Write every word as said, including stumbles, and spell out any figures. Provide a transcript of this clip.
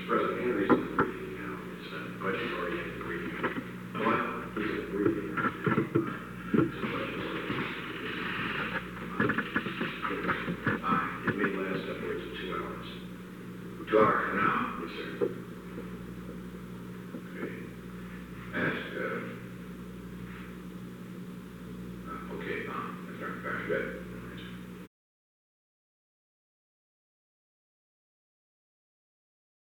President Henry's in the briefing now. It's a budget oriented briefing. What? He's in the briefing now. It's a budget oriented. Uh, it may last upwards of two hours. Two hours from now. Yes, sir. Okay. Ask, uh, uh, okay, um, Mister Good.